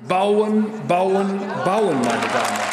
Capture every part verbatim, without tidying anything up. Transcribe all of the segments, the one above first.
Bauen, bauen, bauen, meine Damen und Herren.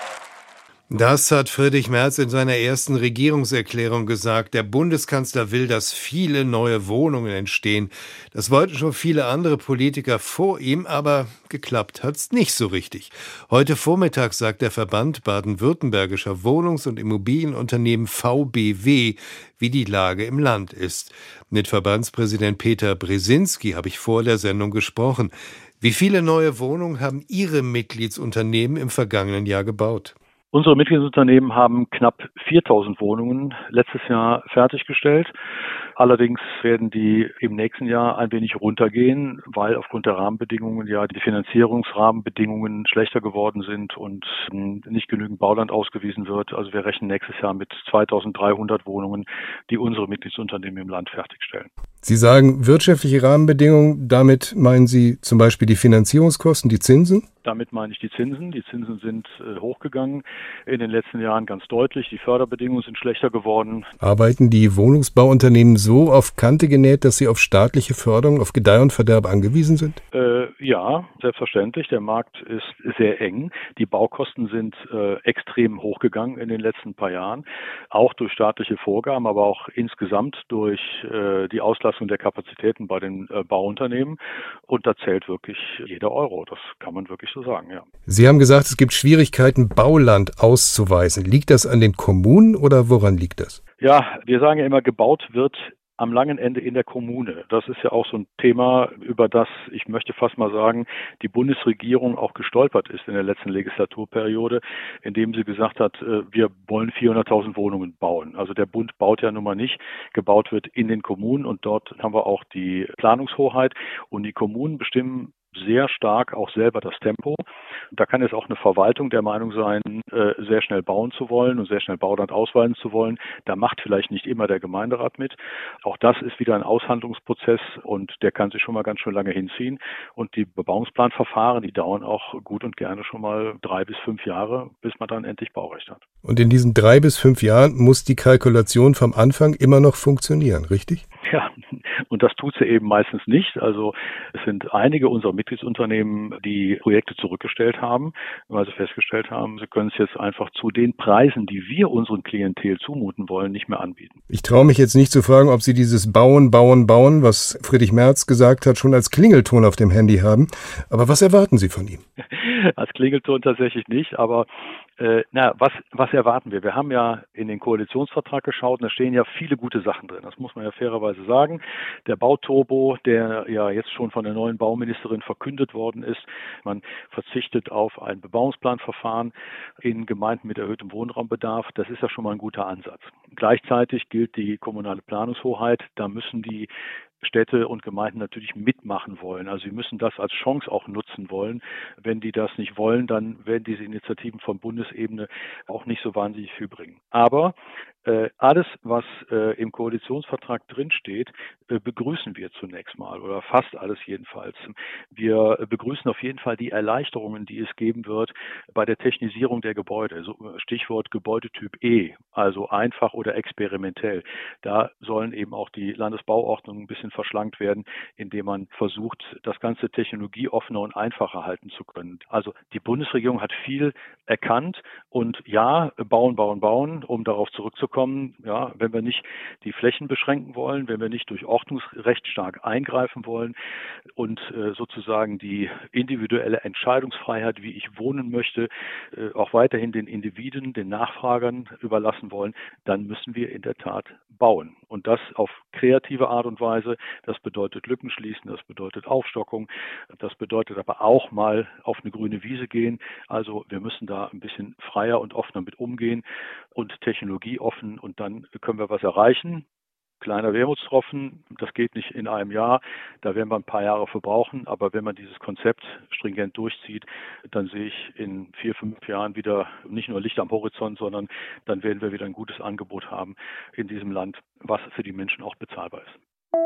Das hat Friedrich Merz in seiner ersten Regierungserklärung gesagt. Der Bundeskanzler will, dass viele neue Wohnungen entstehen. Das wollten schon viele andere Politiker vor ihm, aber geklappt hat's nicht so richtig. Heute Vormittag sagt der Verband baden-württembergischer Wohnungs- und Immobilienunternehmen V B W, wie die Lage im Land ist. Mit Verbandspräsident Peter Brzezinski habe ich vor der Sendung gesprochen. Wie viele neue Wohnungen haben Ihre Mitgliedsunternehmen im vergangenen Jahr gebaut? Unsere Mitgliedsunternehmen haben knapp viertausend Wohnungen letztes Jahr fertiggestellt. Allerdings werden die im nächsten Jahr ein wenig runtergehen, weil aufgrund der Rahmenbedingungen ja die Finanzierungsrahmenbedingungen schlechter geworden sind und nicht genügend Bauland ausgewiesen wird. Also wir rechnen nächstes Jahr mit zweitausenddreihundert Wohnungen, die unsere Mitgliedsunternehmen im Land fertigstellen. Sie sagen wirtschaftliche Rahmenbedingungen, damit meinen Sie zum Beispiel die Finanzierungskosten, die Zinsen? Damit meine ich die Zinsen. Die Zinsen sind äh, hochgegangen in den letzten Jahren ganz deutlich. Die Förderbedingungen sind schlechter geworden. Arbeiten die Wohnungsbauunternehmen so auf Kante genäht, dass sie auf staatliche Förderung, auf Gedeih und Verderb angewiesen sind? Äh, ja, selbstverständlich. Der Markt ist sehr eng. Die Baukosten sind äh, extrem hochgegangen in den letzten paar Jahren. Auch durch staatliche Vorgaben, aber auch insgesamt durch äh, die Auslastung der Kapazitäten bei den äh, Bauunternehmen. Und da zählt wirklich jeder Euro. Das kann man wirklich so sagen, ja. Sie haben gesagt, es gibt Schwierigkeiten, Bauland auszuweisen. Liegt das an den Kommunen oder woran liegt das? Ja, wir sagen ja immer, gebaut wird am langen Ende in der Kommune. Das ist ja auch so ein Thema, über das, ich möchte fast mal sagen, die Bundesregierung auch gestolpert ist in der letzten Legislaturperiode, indem sie gesagt hat, wir wollen vierhunderttausend Wohnungen bauen. Also der Bund baut ja nun mal nicht. Gebaut wird in den Kommunen und dort haben wir auch die Planungshoheit und die Kommunen bestimmen sehr stark auch selber das Tempo. Da kann jetzt auch eine Verwaltung der Meinung sein, sehr schnell bauen zu wollen und sehr schnell Bauland ausweisen zu wollen. Da macht vielleicht nicht immer der Gemeinderat mit. Auch das ist wieder ein Aushandlungsprozess und der kann sich schon mal ganz schön lange hinziehen. Und die Bebauungsplanverfahren, die dauern auch gut und gerne schon mal drei bis fünf Jahre, bis man dann endlich Baurecht hat. Und in diesen drei bis fünf Jahren muss die Kalkulation vom Anfang immer noch funktionieren, richtig? Ja, und das tut sie eben meistens nicht. Also es sind einige unserer Mitgliedsunternehmen, die Projekte zurückgestellt haben, weil sie festgestellt haben, sie können es jetzt einfach zu den Preisen, die wir unseren Klientel zumuten wollen, nicht mehr anbieten. Ich traue mich jetzt nicht zu fragen, ob Sie dieses Bauen, Bauen, Bauen, was Friedrich Merz gesagt hat, schon als Klingelton auf dem Handy haben. Aber was erwarten Sie von ihm? Als Klingelton tatsächlich nicht, aber äh, na, was, was erwarten wir? Wir haben ja in den Koalitionsvertrag geschaut und da stehen ja viele gute Sachen drin. Das muss man ja fairerweise sagen. Der Bauturbo, der ja jetzt schon von der neuen Bauministerin verkündet worden ist, man verzichtet auf ein Bebauungsplanverfahren in Gemeinden mit erhöhtem Wohnraumbedarf. Das ist ja schon mal ein guter Ansatz. Gleichzeitig gilt die kommunale Planungshoheit. Da müssen die Städte und Gemeinden natürlich mitmachen wollen. Also sie müssen das als Chance auch nutzen wollen. Wenn die das nicht wollen, dann werden diese Initiativen von Bundesebene auch nicht so wahnsinnig viel bringen. Aber äh, alles, was äh, im Koalitionsvertrag drinsteht, äh, begrüßen wir zunächst mal oder fast alles jedenfalls. Wir äh, begrüßen auf jeden Fall die Erleichterungen, die es geben wird bei der Technisierung der Gebäude. So, Stichwort Gebäudetyp E, also einfach oder experimentell. Da sollen eben auch die Landesbauordnungen ein bisschen verschlankt werden, indem man versucht, das Ganze technologieoffener und einfacher halten zu können. Also die Bundesregierung hat viel erkannt und ja, bauen, bauen, bauen, um darauf zurückzukommen. Ja, wenn wir nicht die Flächen beschränken wollen, wenn wir nicht durch Ordnungsrecht stark eingreifen wollen und äh, sozusagen die individuelle Entscheidungsfreiheit, wie ich wohnen möchte, äh, auch weiterhin den Individuen, den Nachfragern überlassen wollen, dann müssen wir in der Tat bauen. Und das auf kreative Art und Weise. Das bedeutet Lücken schließen, das bedeutet Aufstockung, das bedeutet aber auch mal auf eine grüne Wiese gehen. Also wir müssen da ein bisschen freier und offener mit umgehen und technologieoffen und dann können wir was erreichen. Kleiner Wermutstropfen, das geht nicht in einem Jahr, da werden wir ein paar Jahre für brauchen, aber wenn man dieses Konzept stringent durchzieht, dann sehe ich in vier, fünf Jahren wieder nicht nur Licht am Horizont, sondern dann werden wir wieder ein gutes Angebot haben in diesem Land, was für die Menschen auch bezahlbar ist.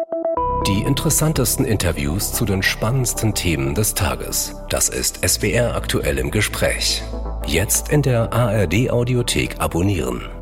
Die interessantesten Interviews zu den spannendsten Themen des Tages. Das ist S W R aktuell im Gespräch. Jetzt in der A R D Audiothek abonnieren.